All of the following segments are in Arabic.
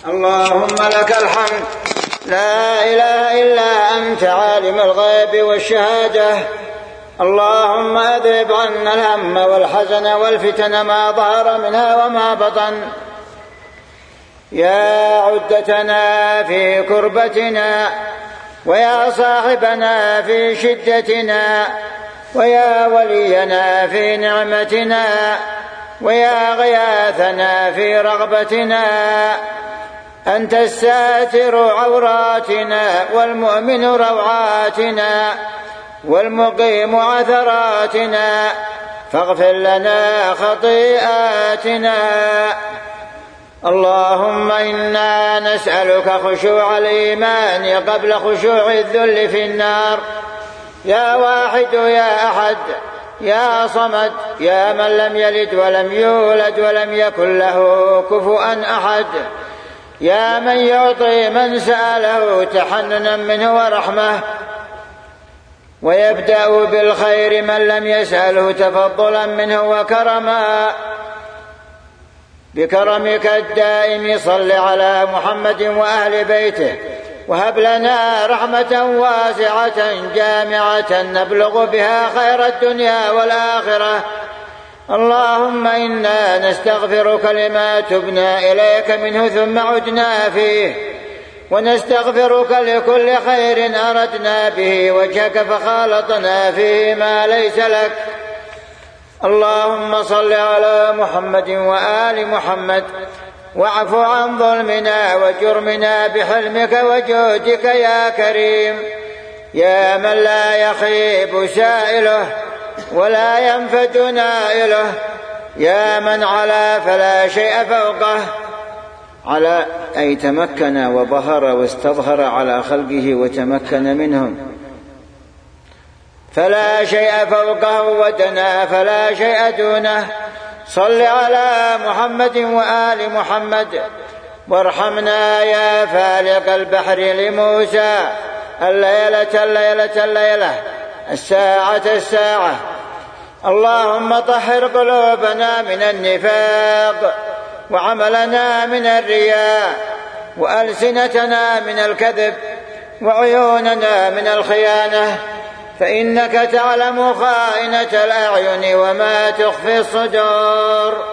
اللهم لك الحمد لا إله إلا أنت عالم الغيب والشهادة. اللهم أذهب عنا الهم والحزن والفتن ما ظهر منها وما بطن. يا عدتنا في كربتنا، ويا صاحبنا في شدتنا، ويا ولينا في نعمتنا، ويا غياثنا في رغبتنا. أنت الساتر عوراتنا، والمؤمن روعاتنا، والمقيم عثراتنا، فاغفر لنا خطيئاتنا. اللهم إنا نسألك خشوع الإيمان قبل خشوع الذل في النار. يا واحد يا أحد يا صمد، يا من لم يلد ولم يولد ولم يكن له كفوا أحد، يا من يعطي من سأله تحننا منه ورحمة، ويبدأ بالخير من لم يسأله تفضلا منه وكرما. بكرمك الدائم صل على محمد وأهل بيته، وهب لنا رحمة واسعة جامعة نبلغ بها خير الدنيا والآخرة. اللهم إنا نستغفرك لما تبنا إليك منه ثم عدنا فيه، ونستغفرك لكل خير أردنا به وجهك فخالطنا فيه ما ليس لك. اللهم صل على محمد وآل محمد، واعف عن ظلمنا وجرمنا بحلمك وجودك يا كريم، يا من لا يخيب سائله ولا ينفد نائله، يا من علا فلا شيء فوقه. على أي تمكن وظهر واستظهر على خلقه وتمكن منهم، فلا شيء فوقه، ودنا فلا شيء دونه. صل على محمد وآل محمد، وارحمنا يا فالق البحر لموسى، الليلة الساعة. اللهم طهر قلوبنا من النفاق، وعملنا من الرياء، وألسنتنا من الكذب، وعيوننا من الخيانة، فإنك تعلم خائنة الأعين وما تخفي الصدور.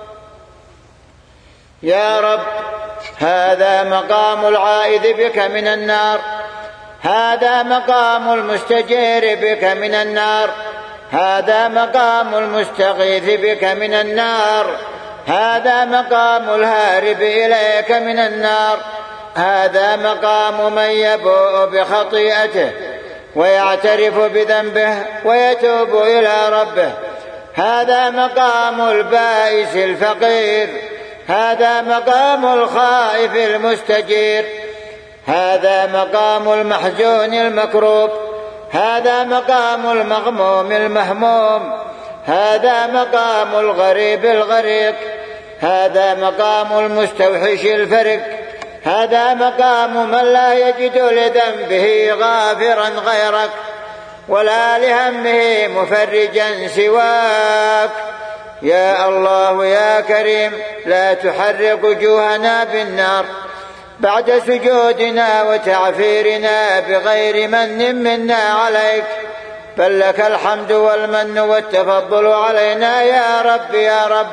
يا رب، هذا مقام العائذ بك من النار، هذا مقام المستجير بك من النار، هذا مقام المستغيث بك من النار، هذا مقام الهارب إليك من النار، هذا مقام من يبوء بخطيئته ويعترف بذنبه ويتوب إلى ربه، هذا مقام البائس الفقير، هذا مقام الخائف المستجير، هذا مقام المحزون المكروب، هذا مقام المغموم المهموم، هذا مقام الغريب الغريق، هذا مقام المستوحش الفرق، هذا مقام من لا يجد لذنبه غافرا غيرك، ولا لهمه مفرجا سواك. يا الله يا كريم، لا تحرق وجوهنا بالنار بعد سجودنا وتعفيرنا بغير من منا عليك، بل لك الحمد والمن والتفضل علينا يا رب. يا رب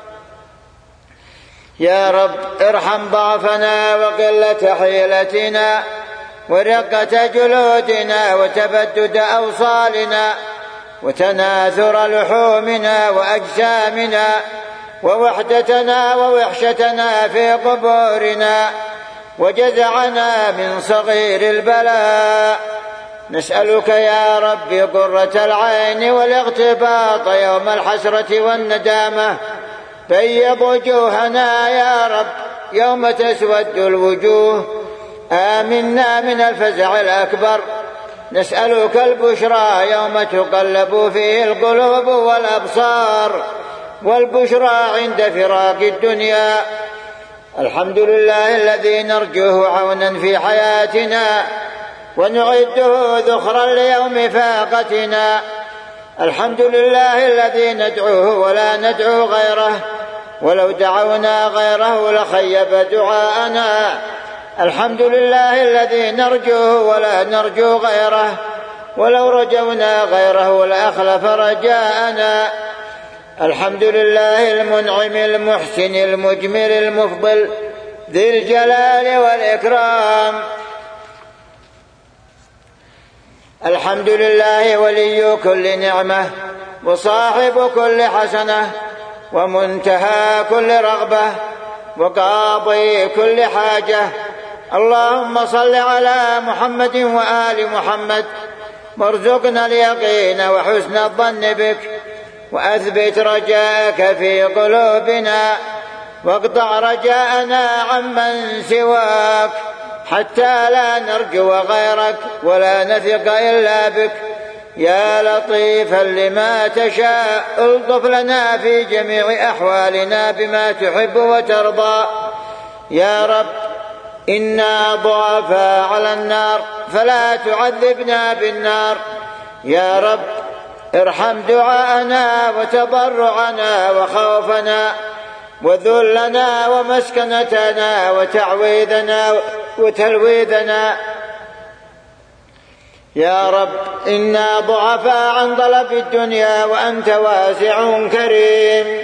يا رب، ارحم ضعفنا وقلة حيلتنا ورقة جلودنا وتبدد أوصالنا وتناثر لحومنا وأجسامنا ووحدتنا ووحشتنا في قبورنا وجزعنا من صغير البلاء. نسألك يا رب قرة العين والاغتباط يوم الحسرة والندامة. بيض وجوهنا يا رب يوم تسود الوجوه. آمنا من الفزع الأكبر. نسألك البشرى يوم تقلب فيه القلوب والأبصار، والبشرى عند فراق الدنيا. الحمد لله الذي نرجوه عونا في حياتنا ونعده ذخرا ليوم فاقتنا. الحمد لله الذي ندعوه ولا ندعو غيره. ولو دعونا غيره لخيب دعاءنا. الحمد لله الذي نرجوه ولا نرجو غيره، ولو رجونا غيره لأخلف رجاءنا. الحمد لله المنعم المحسن المجمل المفضل ذي الجلال والإكرام. الحمد لله ولي كل نعمة وصاحب كل حسنة ومنتهى كل رغبة وقاضي كل حاجة. اللهم صل على محمد وآل محمد، وارزقنا اليقين وحسن الظن بك، وأثبت رجاءك في قلوبنا، واقطع رجاءنا عمن سواك، حتى لا نرجو غيرك ولا نثق إلا بك. يا لطيفا لما تشاء الطف لنا في جميع أحوالنا بما تحب وترضى. يا رب إنا ضعفاء على النار فلا تعذبنا بالنار. يا رب ارحم دعاءنا وتضرعنا وخوفنا وذلنا ومسكنتنا وتعويذنا وتلويذنا. يا رب إنا ضعفاء عن طلب الدنيا وأنت واسع كريم.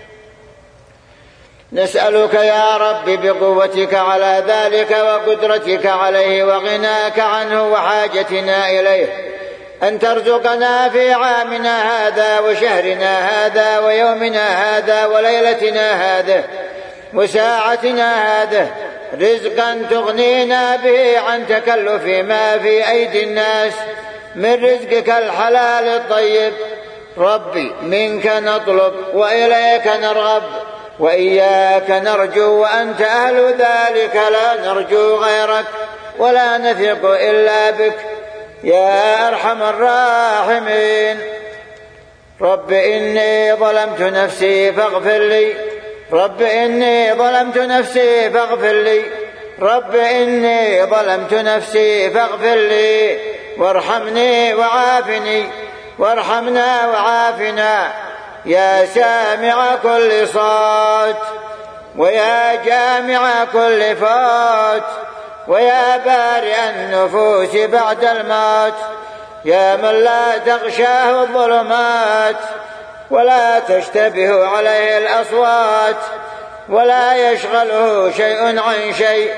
نسألك يا رب بقوتك على ذلك وقدرتك عليه وغناك عنه وحاجتنا إليه أن ترزقنا في عامنا هذا وشهرنا هذا ويومنا هذا وليلتنا هذه وساعتنا هذه رزقا تغنينا به عن تكلف ما في أيدي الناس من رزقك الحلال الطيب. ربي منك نطلب وإليك نرغب وإياك نرجو، وأنت أهل ذلك، لا نرجو غيرك ولا نثق إلا بك يا أرحم الراحمين. رب إني ظلمت نفسي فاغفر لي، رب إني ظلمت نفسي فاغفر لي، رب إني ظلمت نفسي فاغفر لي، وارحمني وعافني، وارحمنا وعافنا يا سامع كل صوت، ويا جامع كل فوت، ويا بارئ النفوس بعد الموت، يا من لا تغشاه الظلمات ولا تشتبه عليه الأصوات ولا يشغله شيء عن شيء.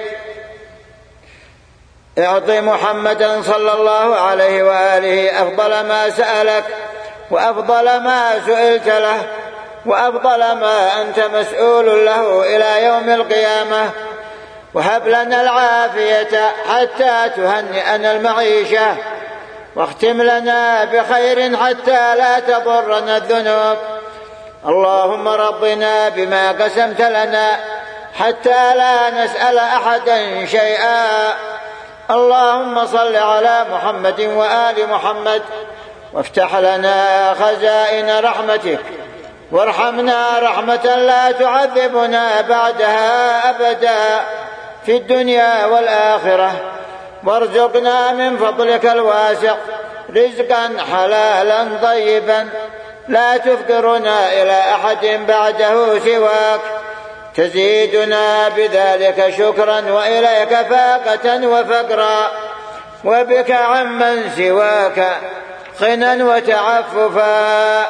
اعطي محمدا صلى الله عليه وآله أفضل ما سألك وأفضل ما سئلت له وأفضل ما أنت مسؤول له إلى يوم القيامة، وهب لنا العافية حتى تهنئنا المعيشة، واختم لنا بخير حتى لا تضرنا الذنوب. اللهم رضنا بما قسمت لنا حتى لا نسأل أحدا شيئا. اللهم صل على محمد وآل محمد، وافتح لنا خزائن رحمتك، وارحمنا رحمة لا تعذبنا بعدها أبدا في الدنيا والآخرة، وارزقنا من فضلك الواسع رزقا حلالا طيبا لا تفقرنا إلى أحد بعده سواك، تزيدنا بذلك شكرا وإليك فاقة وفقرا، وبك عمن سواك غنى وتعففا.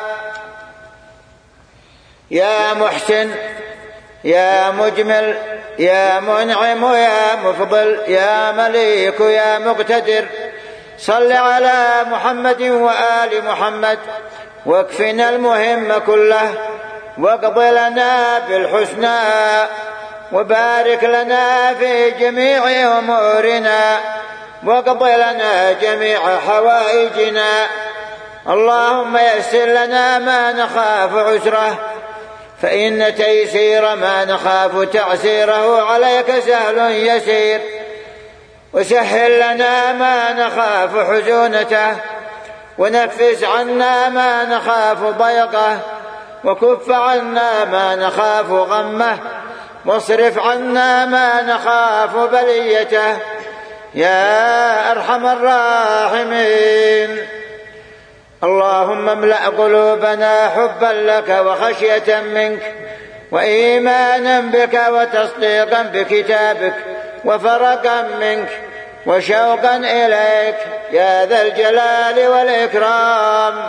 يا محسن يا مجمل يا منعم يا مفضل يا مليك يا مقتدر، صل على محمد وآل محمد، واكفنا المهم كله، واقض لنا بالحسنى، وبارك لنا في جميع أمورنا، واقض لنا جميع حوائجنا. اللهم يسر لنا ما نخاف عسره، فإن تيسير ما نخاف تعسيره عليك سهل يسير، وسهل لنا ما نخاف حزونته، ونفس عنا ما نخاف ضيقه، وكف عنا ما نخاف غمه، واصرف عنا ما نخاف بليته يا أرحم الراحمين. اللهم املأ قلوبنا حبا لك وخشية منك وإيمانا بك وتصديقا بكتابك وفرقا منك وشوقا إليك يا ذا الجلال والإكرام.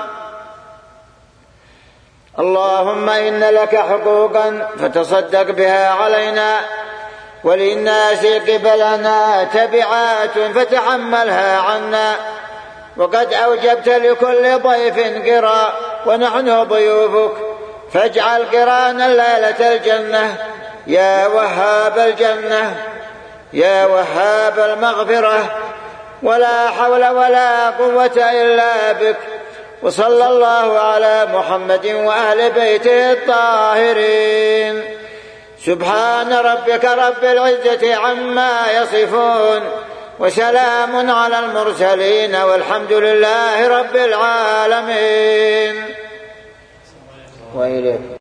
اللهم إن لك حقوقا فتصدق بها علينا، وللناس قبلنا تبعات فتحملها عنا، وقد أوجبت لكل ضيف قراء ونحن ضيوفك، فاجعل قرانا ليلة الجنة يا وهاب الجنة يا وهاب المغفرة، ولا حول ولا قوة إلا بك. وصلى الله على محمد وأهل بيته الطاهرين. سبحان ربك رب العزة عما يصفون، وسلام على المرسلين، والحمد لله رب العالمين. وإليك.